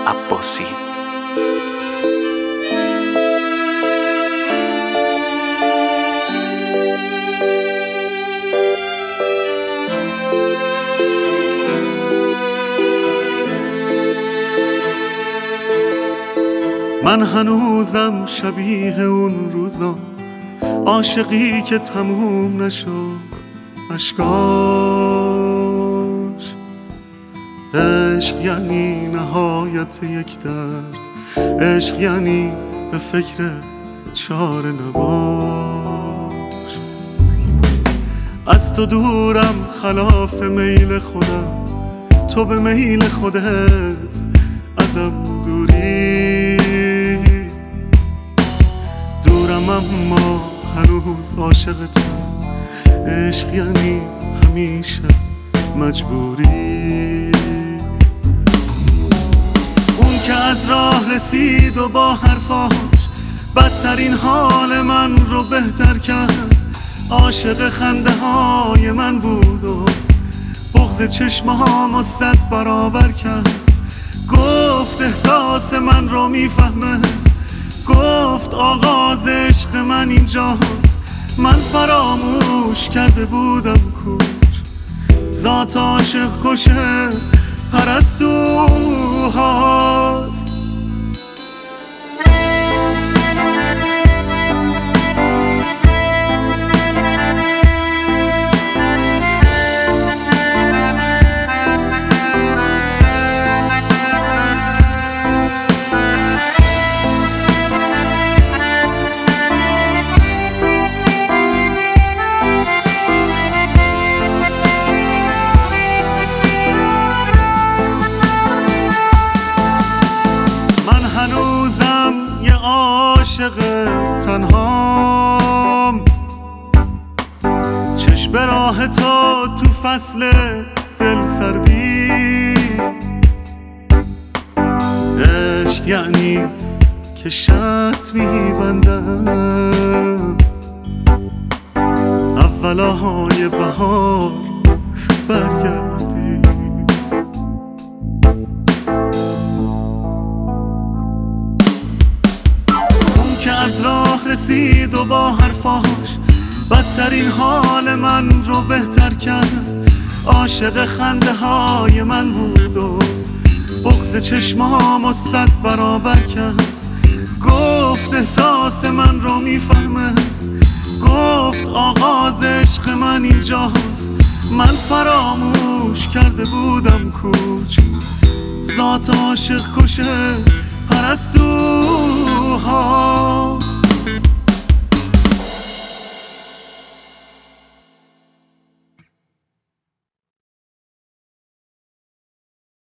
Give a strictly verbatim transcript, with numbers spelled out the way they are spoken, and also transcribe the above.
عباسی. من هنوزم شبیه اون روزا، عاشقی که تموم نشد اشکاش. عشق یعنی نهایت یک درد، عشق یعنی به فکر چاره نباش. از تو دورم خلاف میل خودم، تو به میل خودت ازم دوری. دورم اما هنوز عاشقتم، عشق یعنی همیشه مجبوری. اون که از راه رسید و با حرفاش بدترین حال من رو بهتر کرد، عاشق خنده های من بود و بغض چشمه هامو صد برابر کرد. گفت احساس من رو میفهمه، گفت آغاز عشق من اینجاست. من فراموش کرده بودم کوچ ذات عاشق کشه پرستوهاست. عاشق تنهام، چشم به راه تو تو فصل دل سردی. عشق یعنی که شرط میبندم اولاهای بهار برگردی. از راه رسید و با حرفاش بدترین حال من رو بهتر کرد، عاشق خنده های من بود و بغض چشمامو صد برابر کرد. گفت احساس من رو میفهمه، گفت آغاز عشق من اینجاست. من فراموش کرده بودم کوچ ذات عاشق کشه پرستوها.